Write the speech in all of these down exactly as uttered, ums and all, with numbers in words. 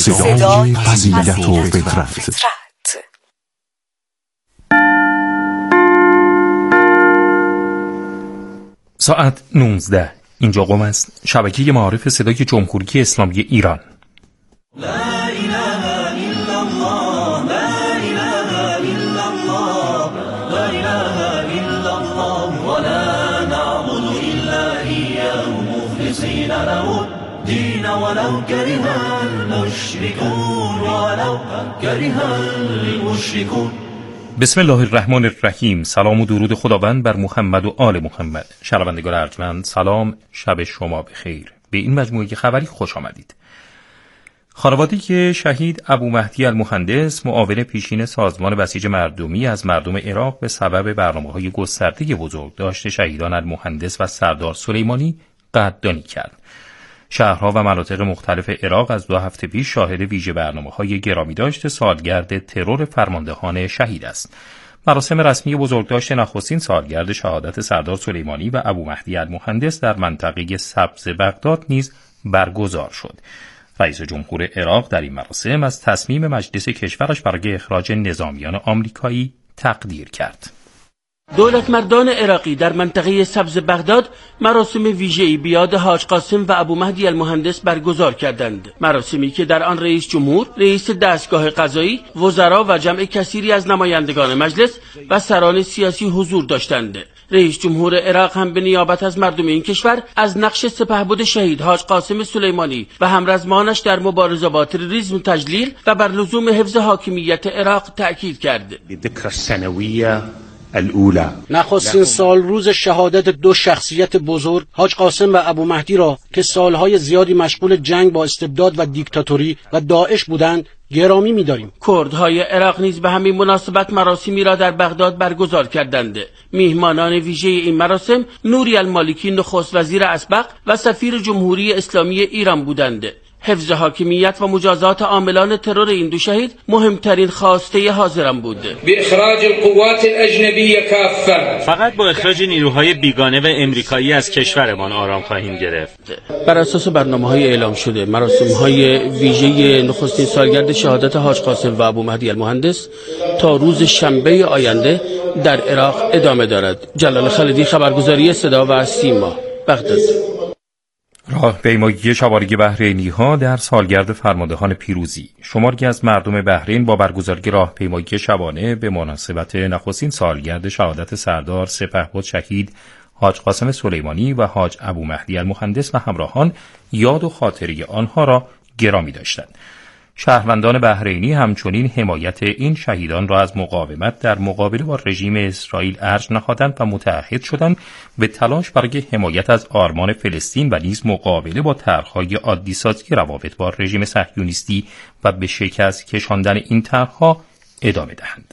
صدای فضیلت و فطرت. ساعت نوزده. اینجا قم است، شبکه معارف صدای جمهوری اسلامی ایران. لا اله الا الله، لا اله الا الله، لا اله الا الله، ولا نعبد الا اياه مخلصين له الدين ولو كره المشركون، ولو كره المشركون. بسم الله الرحمن الرحیم. سلام و درود خداوند بر محمد و آل محمد. شنوندگان ارجمند، سلام، شب شما بخیر. به این مجموعه خبری خوش آمدید. خانواده شهید ابو مهدی المهندس، معاون پیشین سازمان بسیج مردمی، از مردم عراق به سبب برنامه‌های گسترده بزرگداشت شهیدان المهندس و سردار سلیمانی قدردانی کرد. شهرها و مناطق مختلف عراق از دو هفته پیش شاهد ویژه برنامه‌های گرامیداشت سالگرد ترور فرماندهان شهید است. مراسم رسمی بزرگداشت نخستین سالگرد شهادت سردار سلیمانی و ابو مهدی المهندس در منطقه سبز بغداد نیز برگزار شد. رئیس جمهور عراق در این مراسم از تصمیم مجلس کشورش برای اخراج نظامیان آمریکایی تقدیر کرد. دولت مردان عراقی در منطقه سبز بغداد مراسم ویژه‌ای به یاد حاج قاسم و ابو مهدی المهندس برگزار کردند. مراسمی که در آن رئیس جمهور، رئیس دستگاه قضایی، وزرا و جمع کثیری از نمایندگان مجلس و سران سیاسی حضور داشتند. رئیس جمهور عراق هم به نیابت از مردم این کشور از نقش سپهبد شهید حاج قاسم سلیمانی و همرزمانش در مبارزه با تروریسم تجلیل و بر لزوم حفظ حاکمیت عراق تأکید کرد. ذکر السنویه الاولى. نخستین سال روز شهادت دو شخصیت بزرگ حاج قاسم و ابو مهدی را که سالهای زیادی مشغول جنگ با استبداد و دیکتاتوری و داعش بودند گرامی می‌داریم. کردهای عراق نیز به همین مناسبت مراسمی را در بغداد برگزار کردند. میهمانان ویژه این مراسم نوری المالکی نخست وزیر اسبق و سفیر جمهوری اسلامی ایران بودند. حفظ حاکمیت و مجازات عاملان ترور این دو شهید مهمترین خواسته حاضران بود. به اخراج القوات الاجنبیه کافه. فقط با اخراج نیروهای بیگانه و امریکایی از کشورمان آرام خواهیم گرفت. بر اساس برنامه‌های اعلام شده، مراسم‌های ویژه نخستین سالگرد شهادت حاج قاسم و ابو مهدی المهندس تا روز شنبه آینده در عراق ادامه دارد. جلال خالدی، خبرگزاری صدا و سیما، بغداد. راهپیمایی سواری بحرینی‌ها در سالگرد فرماندهان پیروزی. شماری از مردم بحرین با برگزاری راهپیمایی شبانه به مناسبت نخستین سالگرد شهادت سردار سپهبد شهید حاج قاسم سلیمانی و حاج ابو مهدی المهندس و همراهان یاد و خاطره آنها را گرامی داشتند. شهروندان بحرینی همچنین حمایت این شهیدان را از مقاومت در مقابله با رژیم اسرائیل ارج نهادند و متعهد شدند به تلاش برای حمایت از آرمان فلسطین و نیز مقابله با طرح‌های عادی‌سازی روابط با رژیم صهیونیستی و به شکست کشاندن این طرح‌ها ادامه دهند.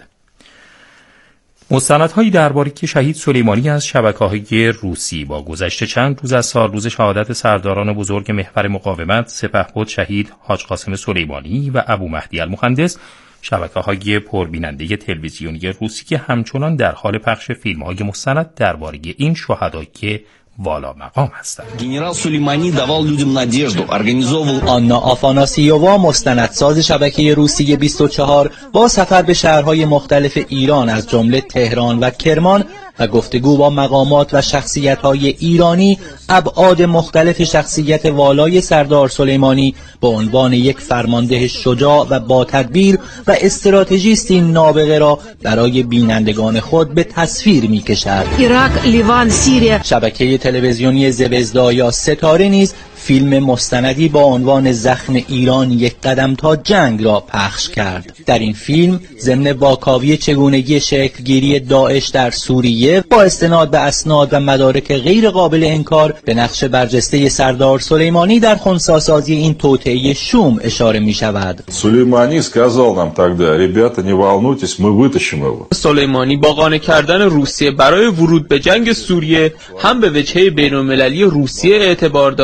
مستندهایی درباره که شهید سلیمانی از شبکه‌های روسی با گذشت چند روز از سال روز شهادت سرداران بزرگ محور مقاومت سپهبد شهید حاج قاسم سلیمانی و ابو مهدی المهندس، شبکه‌های پربیننده تلویزیونی روسی که همچنان در حال پخش فیلم‌های مستند درباره این شهدا که والا مقام هستند. گنرال سلیمانی давал людям надежду, организовывал. آنا آفاناسیووا، مستندساز شبکه روسی بیست و چهار، با سفر به شهرهای مختلف ایران از جمله تهران و کرمان و گفتگو با مقامات و شخصیت‌های ایرانی، ابعاد مختلف شخصیت والای سردار سلیمانی به عنوان یک فرمانده شجاع و با تدبیر و استراتژیستی نابغه را برای بینندگان خود به تصویر می‌کشد. عراق، لیوان، سوریه. شبکه تلویزیونی زوزدا یا ستاره نیز فیلم مستندی با عنوان زخم ایران یک قدم تا جنگ را پخش کرد. در این فیلم ضمن واکاوی چگونگی شکلگیری داعش در سوریه با استناد به اسناد و مدارک غیر قابل انکار به نقش برجسته سردار سلیمانی در خنثی‌سازی این توطئه شوم اشاره می شود. سلیمانی сказал нам тогда: "Ребята, не волнуйтесь, мы вытащим его." سلیمانی با قانع کردن روسیه برای ورود به جنگ سوریه هم به وجهه بین‌المللی روسیه اعتبار داد،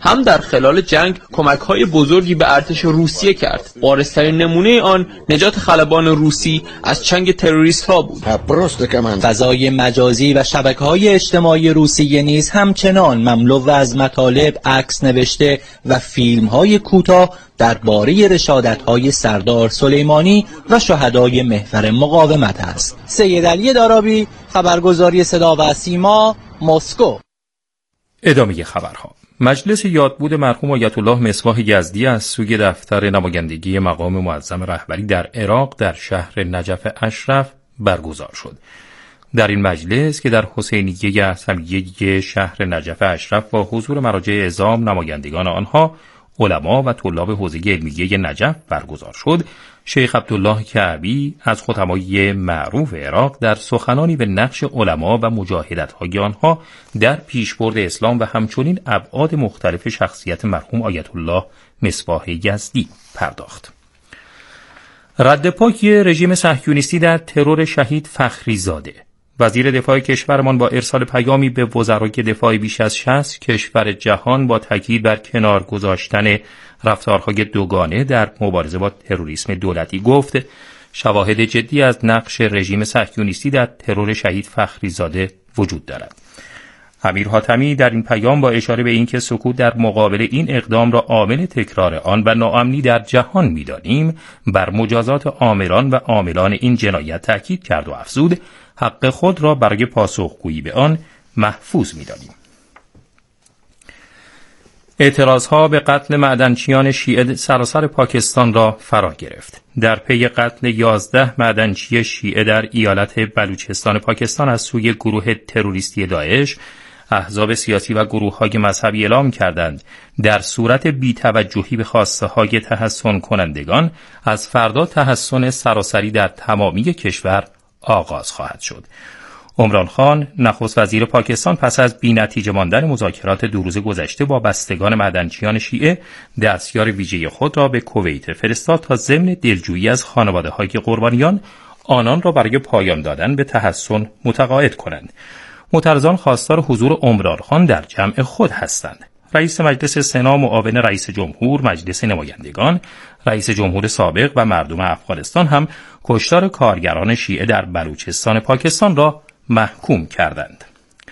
هم در خلال جنگ کمک‌های بزرگی به ارتش روسیه کرد. بارزترین نمونه آن نجات خلبان روسی از چنگ تروریست‌ها بود. فضای مجازی و شبکه‌های اجتماعی روسیه نیز همچنان مملو از مطالب، عکس نوشته و فیلم‌های کوتاه درباره رشادت‌های سردار سلیمانی و شهدای محور مقاومت است. سید علی دارابی، خبرگزاری صدا و سیما، مسکو. ادامه خبرها. مجلس یادبود مرحوم آیت الله مصباح یزدی از سوی دفتر نمایندگی مقام معظم رهبری در عراق در شهر نجف اشرف برگزار شد. در این مجلس که در حسینیه اعظمیه شهر نجف اشرف با حضور مراجع اعظام، نمایندگان آنها، علما و طلاب حوزه علمیه نجف برگزار شد، شیخ عبدالله کعبی از خطبای معروف عراق در سخنانی به نقش علما و مجاهدت‌های آنها در پیشبرد اسلام و همچنین ابعاد مختلف شخصیت مرحوم آیت الله مصباح یزدی پرداخت. رد پای رژیم صهیونیستی در ترور شهید فخری زاده. وزیر دفاع کشورمان با ارسال پیامی به وزرای دفاع بیش از شصت کشور جهان با تاکید بر کنار گذاشتن رفتارهای دوگانه در مبارزه با تروریسم دولتی گفت شواهد جدی از نقش رژیم صهیونیستی در ترور شهید فخری زاده وجود دارد. امیر حاتمی در این پیام با اشاره به اینکه سکوت در مقابل این اقدام را عامل تکرار آن و ناامنی در جهان می‌دانیم، بر مجازات آمران و عاملان این جنایت تاکید کرد و افزود حق خود را برای پاسخگویی به آن محفوظ می‌دانیم. اعتراضها به قتل معدنچیان شیعه سراسر پاکستان را فرا گرفت. در پی قتل یازده معدنچی شیعه در ایالت بلوچستان پاکستان از سوی گروه تروریستی داعش، احزاب سیاسی و گروه‌های مذهبی اعلام کردند در صورت بی‌توجهی به خواسته‌های تحصن کنندگان از فردا تحصن سراسری در تمامی کشور آغاز خواهد شد. عمران خان نخست وزیر پاکستان پس از بی‌نتیجه ماندن مذاکرات دو روز گذشته با بستگان معدنچیان شیعه دستیار ویژه خود را به کویت فرستاد تا ضمن دلجویی از خانواده‌های قربانیان آنان را برای پایان دادن به تحصن متقاعد کنند. معترضان خواستار حضور عمران خان در جمع خود هستند. رئیس مجلس سنا، معاون رئیس جمهور، مجلس نمایندگان، رئیس جمهور سابق و مردم افغانستان هم کشتار کارگران شیعه در بلوچستان پاکستان را محکوم کردند.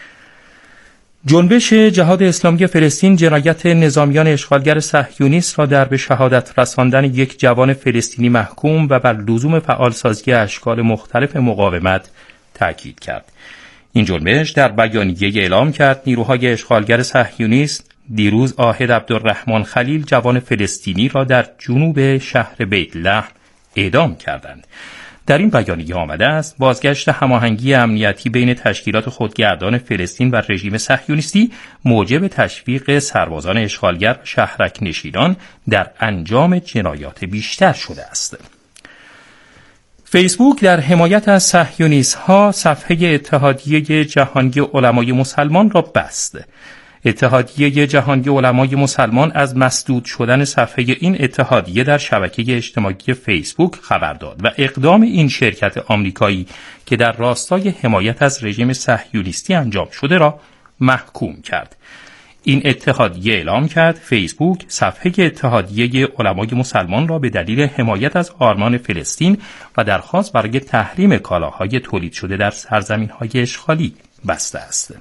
جنبش جهاد اسلامی فلسطین جنایت نظامیان اشغالگر صهیونیست را در به شهادت رساندن یک جوان فلسطینی محکوم و بر لزوم فعالسازی اشکال مختلف مقاومت تاکید کرد. این جنبش در بیانیه اعلام کرد نیروهای اشغالگر صهیونیست دیروز آهد عبدالرحمن خلیل جوان فلسطینی را در جنوب شهر بیت لحم اعدام کردند. در این بیانیه آمده است بازگشت هماهنگی امنیتی بین تشکیلات خودگردان فلسطین و رژیم صهیونیستی موجب تشویق سربازان اشغالگر و شهرک نشینان در انجام جنایات بیشتر شده است. فیسبوک در حمایت از صهیونیست‌ها صفحه اتحادیه جهانی علمای مسلمان را بست. اتحادیه جهانی علمای مسلمان از مسدود شدن صفحه این اتحادیه در شبکه اجتماعی فیسبوک خبر داد و اقدام این شرکت آمریکایی که در راستای حمایت از رژیم صهیونیستی انجام شده را محکوم کرد. این اتحادیه اعلام کرد فیسبوک صفحه اتحادیه علمای مسلمان را به دلیل حمایت از آرمان فلسطین و درخواست برای تحریم کالاهای تولید شده در سرزمین‌های اشغالی بسته است.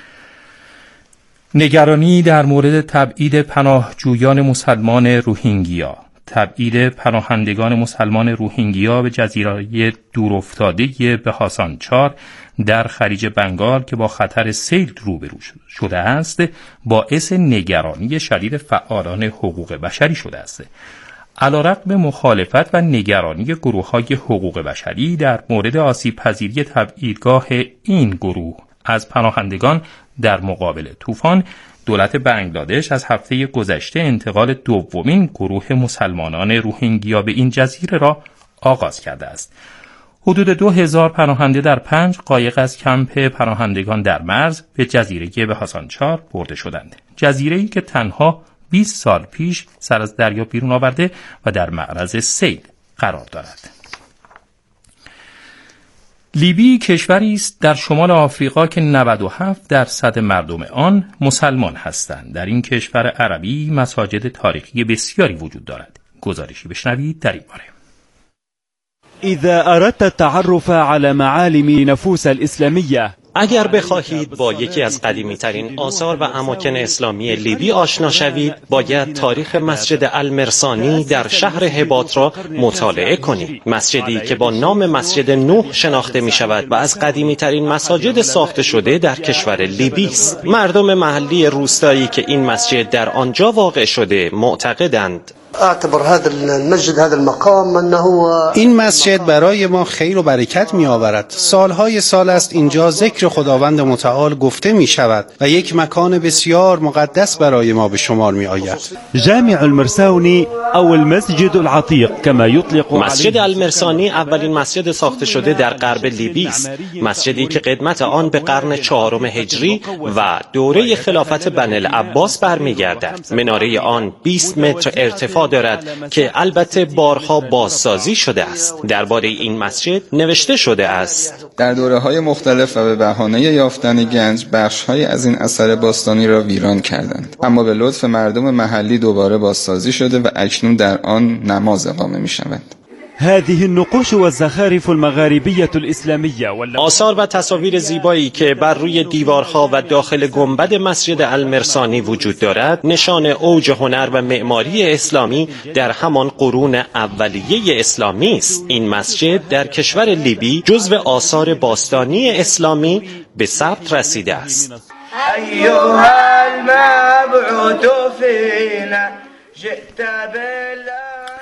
نگرانی در مورد تبعید پناهجویان مسلمان روهینگیا. تبعید پناهندگان مسلمان روهینگیا به جزیره دورافتاده بهاسان چار در خلیج بنگال که با خطر سیل روبرو شده است باعث نگرانی شدید فعالان حقوق بشری شده است. علیرغم مخالفت و نگرانی گروه‌های حقوق بشری در مورد آسیب پذیری تبعیدگاه این گروه از پناهندگان در مقابل طوفان، دولت بنگلادش از هفته گذشته انتقال دومین گروه مسلمانان روهینگیا به این جزیره را آغاز کرده است. حدود دو هزار پناهنده در پنج قایق از کمپ پناهندگان در مرز به جزیره بهاسان چار برده شدند. جزیره‌ای که تنها بیست سال پیش سر از دریا بیرون آورده و در معرض سیل قرار دارد. لیبی کشوری است در شمال آفریقا که نود و هفت درصد مردم آن مسلمان هستند. در این کشور عربی مساجد تاریخی بسیاری وجود دارد. گزارشی بشنوید در این باره. إذا أردت التعرف على معالم نفوس الإسلامية اگر بخواهید با یکی از قدیمی‌ترین آثار و اماکن اسلامی لیبی آشنا شوید، باید تاریخ مسجد المرسانی در شهر هبات را مطالعه کنید. مسجدی که با نام مسجد نوح شناخته می‌شود و از قدیمی‌ترین مساجد ساخته شده در کشور لیبی است. مردم محلی روستایی که این مسجد در آنجا واقع شده معتقدند این مسجد برای ما خیر و برکت می آورد. سالهای سال است اینجا ذکر خداوند متعال گفته می شود و یک مکان بسیار مقدس برای ما به شمار می آید. جامع المرسانی او المسجد العتیق کما یطلق مسجد المرسانی اولین مسجد ساخته شده در غرب لیبی است. مسجدی که قدمت آن به قرن چهارم هجری و دوره خلافت بنی العباس برمیگردد. مناره آن بیست متر ارتفاع دارد که البته بارها بازسازی شده است. درباره این مسجد نوشته شده است: در دوره‌های مختلف و به بهانه یافتن گنج بخش‌های از این اثر باستانی را ویران کردند، اما به لطف مردم محلی دوباره بازسازی شده و اکنون در آن نماز اقامه می‌شود. هذه النقوش والزخارف المغاربية الإسلامية آثار و تصاویر زیبایی که بر روی دیوارها و داخل گنبد مسجد المرسانی وجود دارد نشان اوج هنر و معماری اسلامی در همان قرون اولیه اسلامی است. این مسجد در کشور لیبی جزو آثار باستانی اسلامی به ثبت رسیده است. ایها المبعوث فینا جئت بال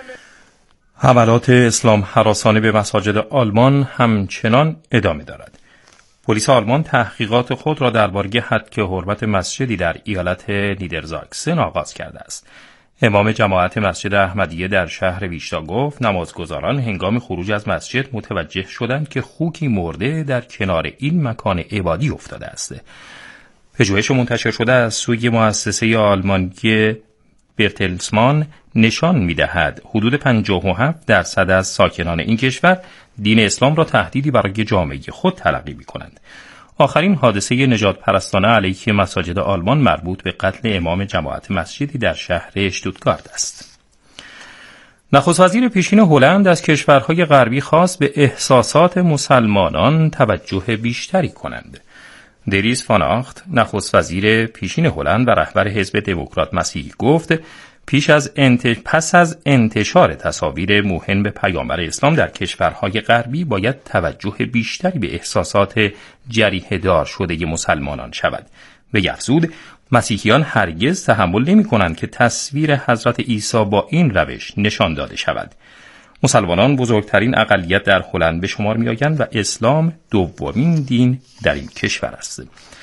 حملات اسلام هراسانه به مساجد آلمان همچنان ادامه دارد. پلیس آلمان تحقیقات خود را درباره هتک حرمت مسجدی در ایالت نیدرزاکسن آغاز کرده است. امام جماعت مسجد احمدیه در شهر ویشتا گفت نمازگزاران هنگام خروج از مسجد متوجه شدند که خوکی مرده در کنار این مکان عبادی افتاده است. پژوهش منتشر شده از سوی مؤسسه آلمانی برتلسمان نشان می‌دهد حدود پنجاه و هفت درصد از ساکنان این کشور دین اسلام را تهدیدی برای جامعه خود تلقی می‌کنند. آخرین حادثه نجات پرستانه علیه مساجد آلمان مربوط به قتل امام جماعت مسجدی در شهر اشتوتگارت است. نخست وزیر پیشین هلند از کشورهای غربی خواست به احساسات مسلمانان توجه بیشتری کنند. دریس فان آخت نخست وزیر پیشین هلند و رهبر حزب دموکرات مسیحی گفت پیش از انتش... پس از انتشار تصاویر موهن به پیامبر اسلام در کشورهای غربی باید توجه بیشتری به احساسات جریحه دار شده مسلمانان شود. وی افزود مسیحیان هرگز تحمل نمی کنند که تصویر حضرت عیسی با این روش نشان داده شود. مسلمانان بزرگترین اقلیت در هلند به شمار می آیند و اسلام دومین دین در این کشور است.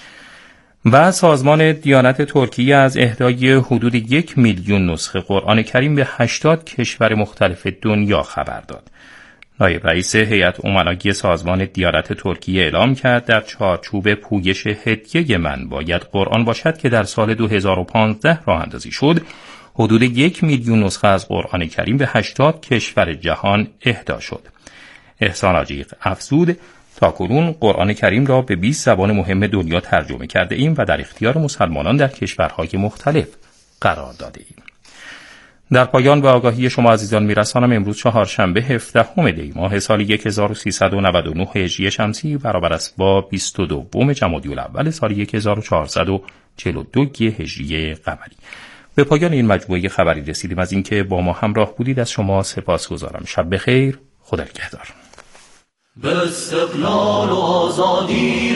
و سازمان دیانت ترکیه از اهدای حدود یک میلیون نسخه قرآن کریم به هشتاد کشور مختلف دنیا خبر داد. نایب رئیس هیئت امنای سازمان دیانت ترکیه اعلام کرد در چارچوب پویش هدیه من باید قرآن باشد که در سال دو هزار و پانزده راه اندازی شد، حدود یک میلیون نسخه از قرآن کریم به هشتاد کشور جهان اهدا شد. احسان آجیق افزود تاکنون قرآن کریم را به بیست زبان مهم دنیا ترجمه کرده ایم و در اختیار مسلمانان در کشورهای مختلف قرار داده ایم. در پایان به آگاهی شما عزیزان میرسانم امروز چهارشنبه هفدهم دی ماه سال هزار و سیصد و نود و نه هجری شمسی برابر است با بیست و دو جمادی الاول سال هزار و چهارصد و چهل و دو هجری قمری. به پایان این مجموعه خبری رسیدیم. از اینکه با ما همراه بودید از شما سپاسگزارم. شب بخیر. خدا نگهدار. به استقلال و آزادی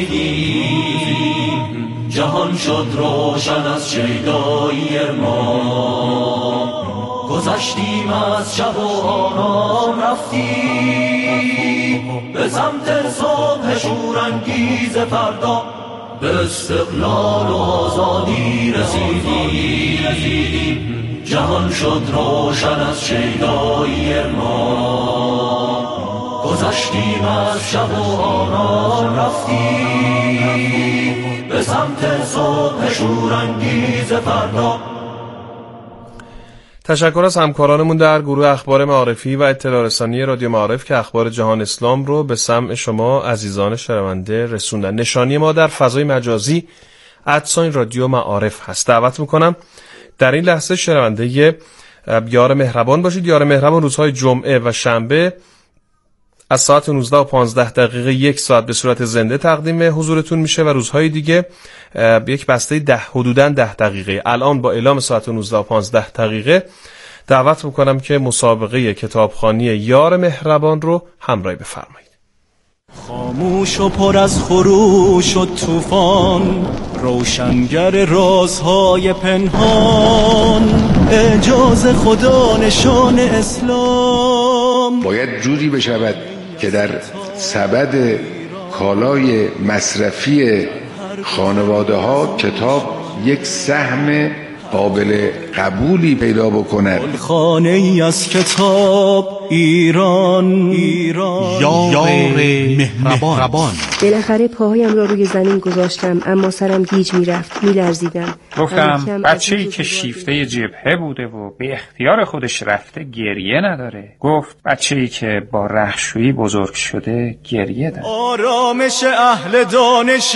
رسیدیم، جهان شد روشن از شیدایی ما، گذشتیم از شب و آرام رفتیم به سمت صبح شورانگیز فردا. به استقلال و آزادی رسیدیم، جهان شد روشن از شیدایی ما، گذشتیم از شب و آرام رفتیم به سمت صبح شورانگیز فردا. تشکر از همکارانمون در گروه اخبار معارفی و اطلاع رسانی رادیو معارف که اخبار جهان اسلام رو به سمع شما عزیزان شنونده رسوندن. نشانی ما در فضای مجازی ادساین رادیو معارف هست. دعوت میکنم در این لحظه شنونده یار مهربان باشید. یار مهربان روزهای جمعه و شنبه از ساعت نوزده و پانزده دقیقه یک ساعت به صورت زنده تقدیم حضورتون میشه و روزهای دیگه یک بسته ده حدوداً ده دقیقه. الان با اعلام ساعت نوزده و پانزده دقیقه دعوت میکنم که مسابقه کتابخوانی یار مهربان رو همراهی بفرمایید. خاموش و پر از خروش و طوفان، روشنگر رازهای پنهان، اعجاز خدا نشان اسلام. باید جوری بشود که در سبد کالای مصرفی خانواده ها کتاب یک سهم قابل قبولی پیدا بکند. خانه ای از کتاب ایران ایران یار مهربان. بالاخره پاهایم را روی زمین گذاشتم، اما سرم گیج میرفت، میلرزیدم. گفتم بچه‌ای که شیفته جبهه بوده و به اختیار خودش رفته گریه نداره. گفت بچه‌ای که با رختشویی بزرگ شده گریه داره. آرامش اهل دانش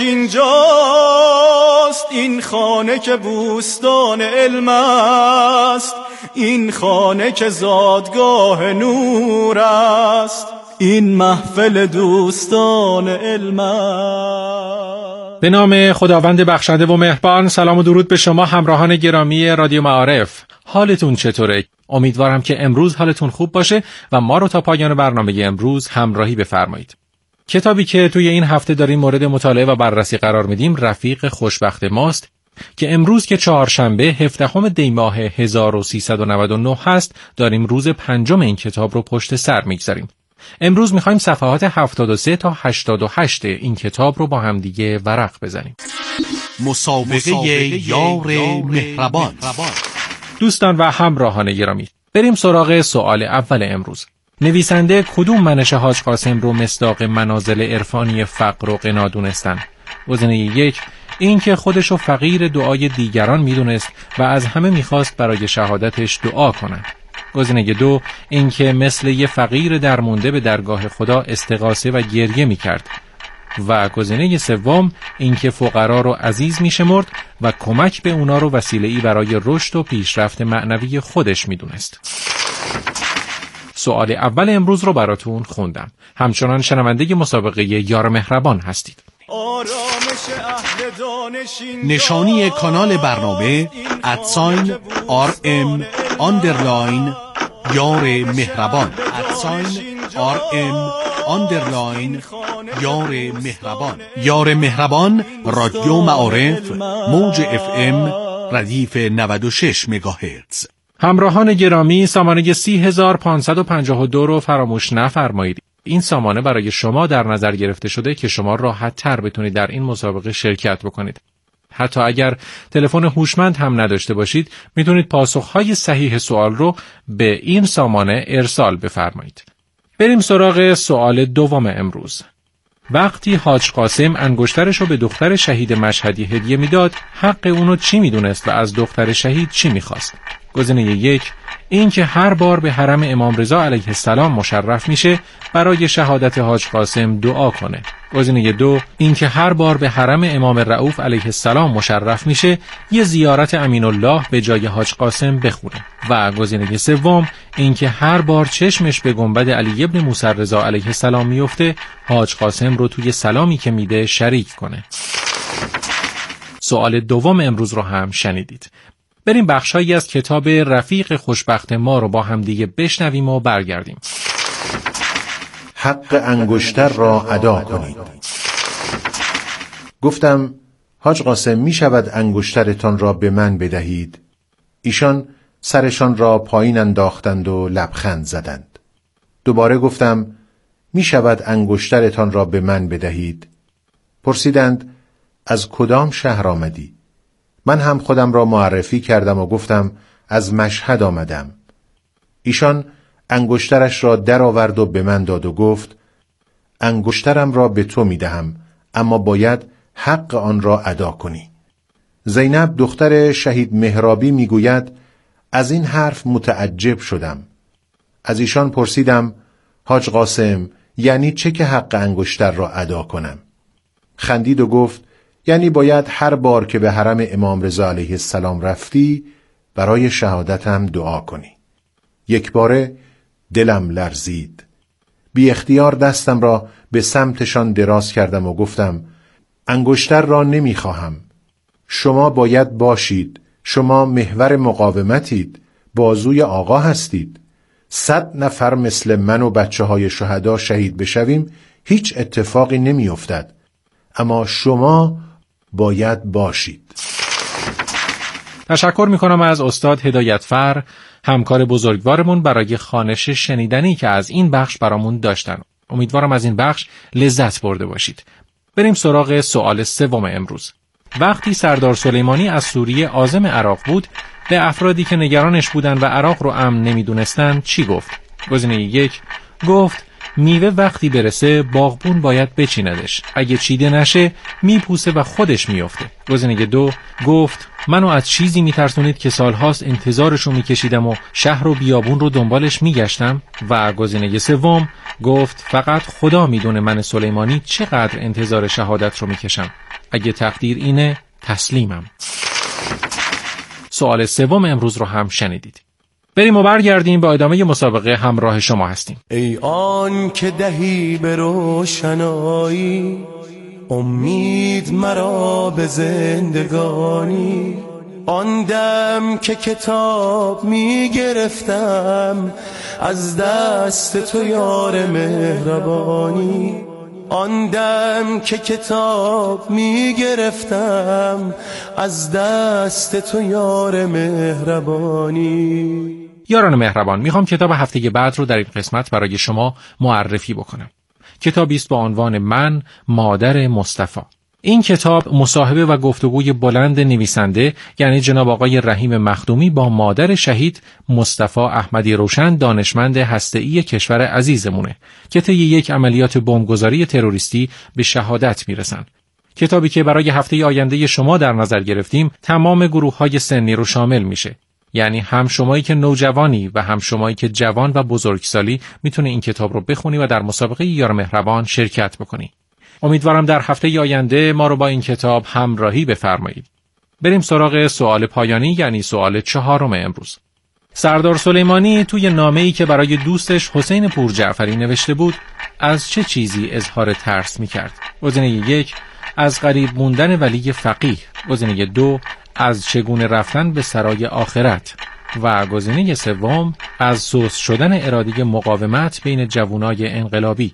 اینجاست، این خانه که بوستان علم است، این خانه که زادگاه نور است، این محفل دوستان علم است. به نام خداوند بخشنده و مهربان. سلام و درود به شما همراهان گرامی رادیو معارف. حالتون چطوره؟ امیدوارم که امروز حالتون خوب باشه و ما رو تا پایان برنامه امروز همراهی بفرمایید. کتابی که توی این هفته داریم مورد مطالعه و بررسی قرار میدیم رفیق خوشبخت ماست که امروز که چهارشنبه هفدهم دی ماه هزار و سیصد و نود و نه هست، داریم روز پنجم این کتاب رو پشت سر میگذاریم. امروز میخوایم صفحات هفتاد و سه تا هشتاد و هشت این کتاب رو با هم دیگه ورق بزنیم. مسابقه, مسابقه یار مهربان. دوستان و همراهان گرامی، بریم سراغ سوال اول امروز. نویسنده کدوم منش حاج قاسم رو مصداق منازل عرفانی فقر و غنا دونستن؟ گزینه یک، این که خودشو فقیر دعای دیگران میدونست و از همه میخواست برای شهادتش دعا کنن. گزینه دو، این که مثل یه فقیر درمونده به درگاه خدا استغاثه و گریه میکرد. و گزینه سوم، این که فقرا رو عزیز میشمرد و کمک به اونا رو وسیله‌ای برای رشد و پیشرفت معنوی خودش میدونست. سوال اول امروز رو براتون خوندم. همچنان شنونده مسابقه یار مهربان هستید. نشانی کانال برنامه ادساین آر ام آندرلاین یار مهربان، ادساین آر ام آندرلاین یار مهربان. یار مهربان رادیو معارف، موج اف ام ردیف نود و شش مگاهرتز. همراهان گرامی، سامانه سی هزار و پانصد و پنجاه و دو رو فراموش نفرمایید. این سامانه برای شما در نظر گرفته شده که شما راحت تر بتونید در این مسابقه شرکت بکنید. حتی اگر تلفن هوشمند هم نداشته باشید، میتونید پاسخهای صحیح سوال رو به این سامانه ارسال بفرمایید. بریم سراغ سوال دوم امروز. وقتی حاج قاسم انگشترش رو به دختر شهید مشهدی هدیه میداد، حق اونو چی میدونست و از دختر شهید چی میخواست؟ گزینه یک، این که هر بار به حرم امام رضا علیه السلام مشرف میشه برای شهادت حاج قاسم دعا کنه. گزینه دو، این که هر بار به حرم امام رؤوف علیه السلام مشرف میشه یه زیارت امین الله به جای حاج قاسم بخونه. و گزینه سوم، این که هر بار چشمش به گنبد علی ابن موسی رضا علیه السلام میفته حاج قاسم رو توی سلامی که میده شریک کنه. سوال دوم امروز رو هم شنیدید. بریم بخشایی از کتاب رفیق خوشبخت ما رو با هم دیگه بشنویم و برگردیم. حق انگشتر را ادا کنید. گفتم حاج قاسم می شود انگشترتان را به من بدهید؟ ایشان سرشان را پایین انداختند و لبخند زدند. دوباره گفتم می شود انگشترتان را به من بدهید؟ پرسیدند از کدام شهر آمدی؟ من هم خودم را معرفی کردم و گفتم از مشهد آمدم. ایشان انگشترش را در آورد و به من داد و گفت انگشترم را به تو می دهم، اما باید حق آن را ادا کنی. زینب دختر شهید مهرابی می گوید از این حرف متعجب شدم. از ایشان پرسیدم حاج قاسم یعنی چه که حق انگشتر را ادا کنم؟ خندید و گفت یعنی باید هر بار که به حرم امام رضا علیه السلام رفتی برای شهادتم دعا کنی. یک باره دلم لرزید. بی اختیار دستم را به سمتشان دراز کردم و گفتم انگشتر را نمیخواهم. شما باید باشید. شما محور مقاومتید. بازوی آقا هستید. صد نفر مثل من و بچه های شهدا شهید بشویم هیچ اتفاقی نمی افتد. اما شما باید باشید. تشکر می کنم از استاد هدایتفر، همکار بزرگوارمون، برای خوانش شنیدنی که از این بخش برامون داشتن. امیدوارم از این بخش لذت برده باشید. بریم سراغ سوال سوم امروز. وقتی سردار سلیمانی از سوریه عازم عراق بود، به افرادی که نگرانش بودن و عراق رو امن نمیدونستن چی گفت؟ گزینه یک گفت میوه وقتی برسه باغبون باید بچیندش، اگه چیده نشه میپوسه و خودش میفته. گزینه دو گفت منو از چیزی میترسونید که سالهاست انتظارشو میکشیدم و شهر و بیابون رو دنبالش میگشتم. و گزینه سوم گفت فقط خدا میدونه من سلیمانی چقدر انتظار شهادت رو میکشم، اگه تقدیر اینه تسلیمم. سوال سوم امروز رو هم شنیدید. بریم و برگردیم با ادامه مسابقه. همراه شما هستیم. ای آن که دهی به روشنایی امید مرا به زندگانی، آن دم که کتاب می گرفتم از دست تو یار مهربانی، آن دم که کتاب می گرفتم از دست تو یار مهربانی. یاران مهربان، میخوام کتاب هفته بعد رو در این قسمت برای شما معرفی بکنم. کتابی است با عنوان من مادر مصطفی. این کتاب مصاحبه و گفتگوی بلند نویسنده یعنی جناب آقای رحیم مخدومی با مادر شهید مصطفی احمدی روشن، دانشمند هسته‌ای کشور عزیزمونه که طی یک عملیات بمبگذاری تروریستی به شهادت میرسن. کتابی که برای هفته آینده شما در نظر گرفتیم تمام گروه‌های سنی رو شامل میشه. یعنی هم شمایی که نوجوانی و هم شمایی که جوان و بزرگسالی میتونه این کتاب رو بخونی و در مسابقه یار مهربان شرکت بکنی. امیدوارم در هفته آینده ما رو با این کتاب همراهی بفرمایید. بریم سراغ سوال پایانی یعنی سوال چهارم امروز. سردار سلیمانی توی نامه‌ای که برای دوستش حسین پورجعفری نوشته بود از چه چیزی اظهار ترس می‌کرد؟ گزینه یک از غریب موندن ولی فقیه، گزینه دو از چگونه رفتن به سرای آخرت و گزینه سوم از سوس شدن اراده مقاومت بین جوانای انقلابی.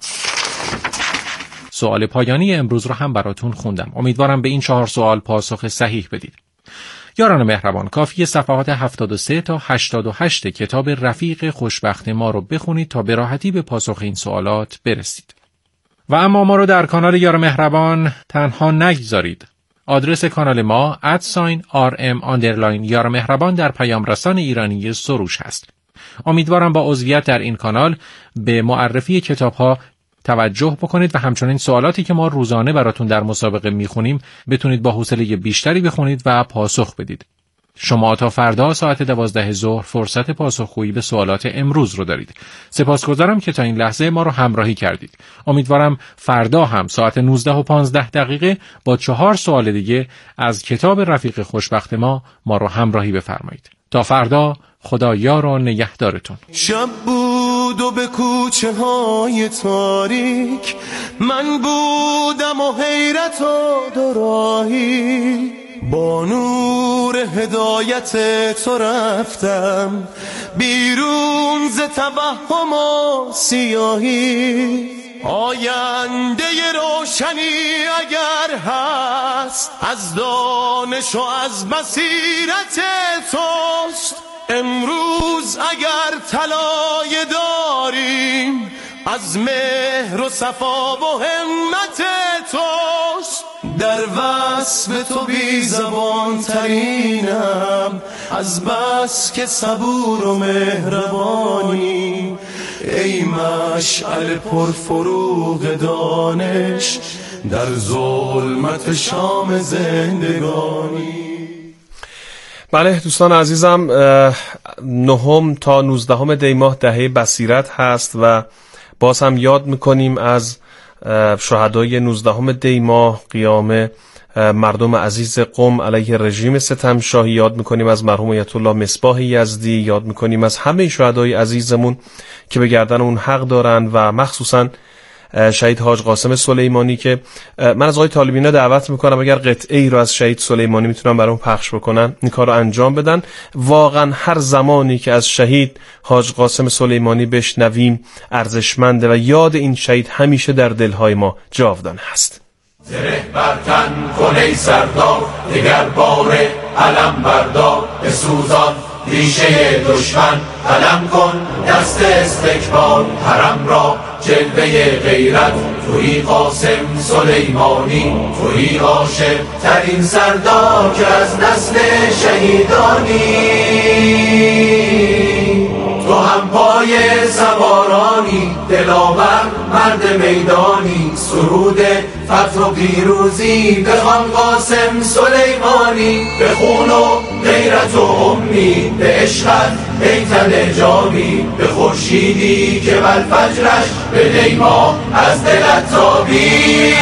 سوال پایانی امروز رو هم براتون خوندم. امیدوارم به این چهار سوال پاسخ صحیح بدید. یاران مهربان، کافیه صفحات هفتاد و سه تا هشتاد و هشت کتاب رفیق خوشبخت ما رو بخونید تا به راحتی به پاسخ این سوالات برسید. و اما ما رو در کانال یار مهربان تنها نگذارید. آدرس کانال ما ادساین آر ام آندرلاین یار مهربان در پیام رسان ایرانی سروش هست. امیدوارم با عضویت در این کانال به معرفی کتاب‌ها توجه بکنید و همچنین سوالاتی که ما روزانه براتون در مسابقه میخونیم بتونید با حوصله بیشتری بخونید و پاسخ بدید. شما تا فردا ساعت دوازده ظهر فرصت پاسخگویی به سوالات امروز رو دارید. سپاسگزارم که تا این لحظه ما رو همراهی کردید. امیدوارم فردا هم ساعت نوزده و پانزده دقیقه با چهار سوال دیگه از کتاب رفیق خوشبخت ما ما رو همراهی بفرمایید. تا فردا، خدا یار و نگهدارتون. شب بود و به کوچه های تاریک من بودم و حیرت و دوراهی، با نور هدایت تو رفتم بیرون ز توهم و سیاهی. آینده روشنی اگر هست از دانش و از بصیرت توست، امروز اگر طلای داریم از مهر و صفا و همت توست. در وصف تو بی زبان ترینم از بس که صبور و مهربانی، ای مشعل پرفروغ دانش در ظلمت شام زندگانی. بله دوستان عزیزم، نهم تا نوزدهم دی ماه دهه بصیرت هست و باز هم یاد میکنیم از شهدای نوزدهم دی ماه، قیام مردم عزیز قم علیه رژیم ستمشاهی، یاد میکنیم از مرحوم آیت الله مصباح یزدی، یاد میکنیم از همه شهدای عزیزمون که به گردن اون حق دارن و مخصوصا شهید حاج قاسم سلیمانی که من از آقای طالبینا دعوت میکنم اگر قطعه ای رو از شهید سلیمانی میتونن برام پخش بکنن این کار رو انجام بدن. واقعا هر زمانی که از شهید حاج قاسم سلیمانی بشنویم ارزشمنده و یاد این شهید همیشه در دلهای ما جاودان هست. زره برتن کن ای سردار، دگر بار علم بردار، بسوزان ریشه دشمن قلم کن دست استکبار، حرم را جلوه غیرت توی قاسم سلیمانی، توی عاشق ترین سردار که از نسل شهیدانی، تو هم پای سوارانی دلاور مرد میدانی، سرود فتح و پیروزی بخوان قاسم سلیمانی، به خون و غیرت و امید به عشقت ای تن جامی، به خورشیدی که والفجرش به دیما از دلت تابی.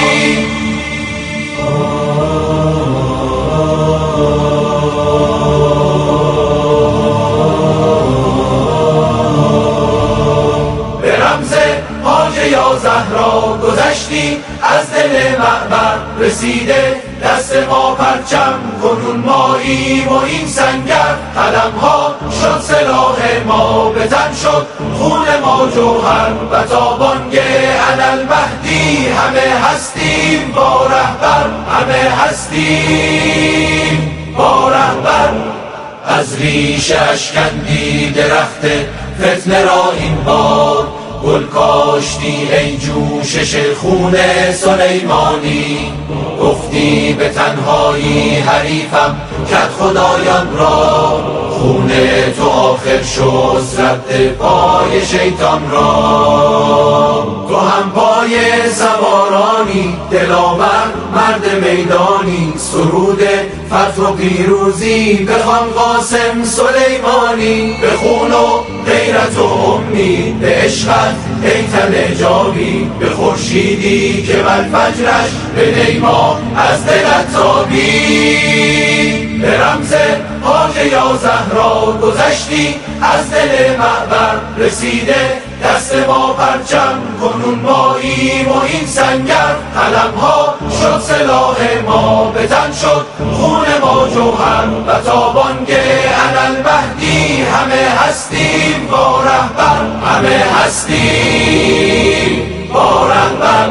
یا زهرا گذشتی از دل معبر رسیده دست ما پرچم کنون ماییم و این سنگر، قلم ها شد سلاح ما به تن شد خون ما جوهر و تا بانگ انالمهدی همه هستیم با رهبر، همه هستیم با رهبر. از ریشه اشکندی درخت فتنه را این بار، گل کاشتی ای جوشش خون سلیمانی، گفتی به تنهایی حریفم کت خدایان را، خون تو آخر شست رد پای شیطان را. تو هم پای سوارانی دلاور مرد میدانی، سرود فتح و پیروزی بخوان قاسم سلیمانی، به خون و غیرت و امید به عشقت ای تن جاوی، به خورشیدی که والفجرش به دیما از دلت تابی. به رمز حاج یا زهرا گذشتی از دل معبر رسیده دست ما پرچم کنون ماییم و این سنگر، قلم ها شد سلاح ما به تن شد خون ما جوهر و تا بانگ انالمهدی همه هستیم با رهبر، همه هستیم با رهبر.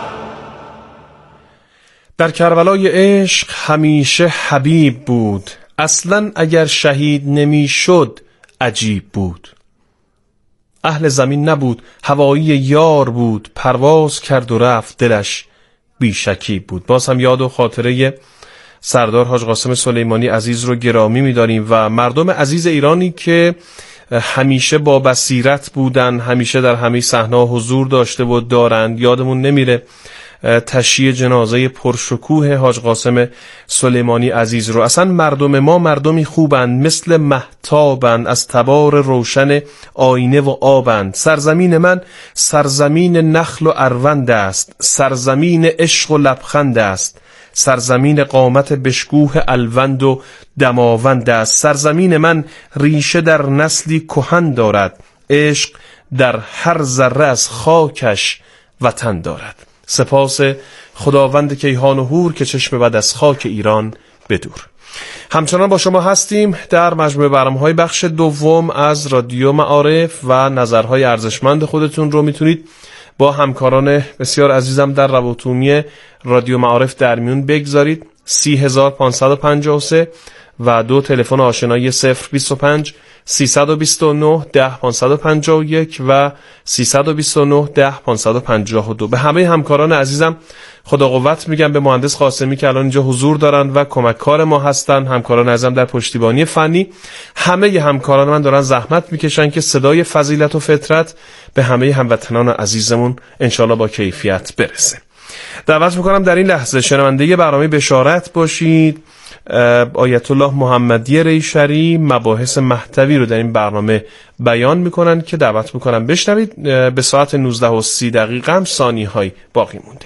در کربلای عشق همیشه حبیب بود، اصلا اگر شهید نمی شد عجیب بود. اهل زمین نبود هوایی یار بود، پرواز کرد و رفت دلش بی شکیب بود. باز هم یاد و خاطره سردار حاج قاسم سلیمانی عزیز رو گرامی می‌داریم و مردم عزیز ایرانی که همیشه با بصیرت بودن، همیشه در همه صحنه‌ها حضور داشته و دارند. یادمون نمیره تشییع جنازه پرشکوه حاج قاسم سلیمانی عزیز رو. اصلا مردم ما مردمی خوبند، مثل مهتابند، از تبار روشن آینه و آبند. سرزمین من سرزمین نخل و اروند است، سرزمین عشق و لبخند است، سرزمین قامت بشکوه الوند و دماوند است. سرزمین من ریشه در نسلی کهن دارد، عشق در هر ذره از خاکش وطن دارد. سپاس خداوند کیهان و هور که چشم بد از خاک ایران بدور. همچنان با شما هستیم در مجموعه برنامه‌های بخش دوم از رادیو معارف و نظرهای ارزشمند خودتون رو میتونید با همکاران بسیار عزیزم در روابط عمومی رادیو معارف در میون بگذارید. سی هزار پانصد و پنجاه و سه و دو تلفن آشنایی صفر بیست و پنج سیصد و بیست و نه ده پانصد و پنجاه و یک و سیصد و بیست و نه ده پانصد و پنجاه و دو. به همه همکاران عزیزم خدا قوت میگم، به مهندس قاسمی که الان اینجا حضور دارن و کمککار ما هستن، همکاران عزیزم در پشتیبانی فنی، همه همکاران من دارن زحمت میکشن که صدای فضیلت و فطرت به همه هموطنان عزیزمون انشالله با کیفیت برسه. دعوت میکنم در این لحظه شنونده برنامه بشارت باشید آیت الله محمدی ریشری مباحث محتوی رو در این برنامه بیان میکنن که دعوت میکنم بشنوید. به ساعت نوزده و سی دقیقه هم ثانیه های باقی مونده.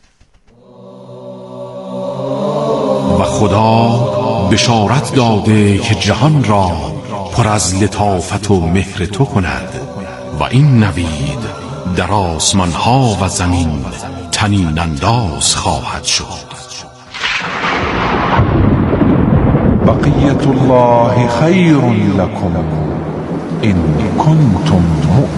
و خدا بشارت داده که جهان را پر از لطافت و مهر تو کند و این نوید در آسمان ها و زمین طنین انداز خواهد شد. بقیت الله خیر لکم ان کنتم